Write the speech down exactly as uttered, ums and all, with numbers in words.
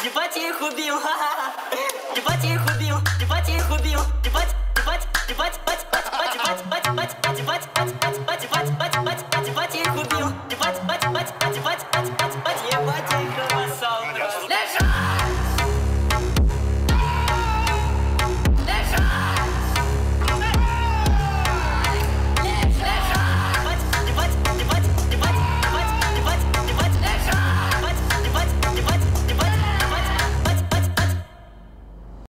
ебать я их убил, ебать я их убил, ебать я их убил, ебать, ебать, ебать, бать, бать, бать, бать, бать, бать, бать, бать, бать, бать, бать, бать, бать, бать.